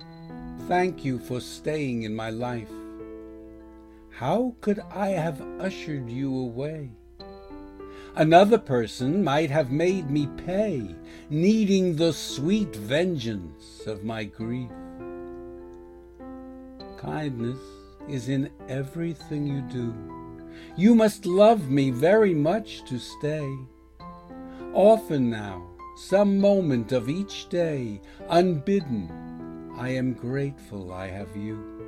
Thank you for staying in my life. How could I have ushered you away? Another person might have made me pay, needing the sweet vengeance of my grief. Kindness is in everything you do. You must love me very much to stay. Often now, some moment of each day, unbidden, I am grateful I have you.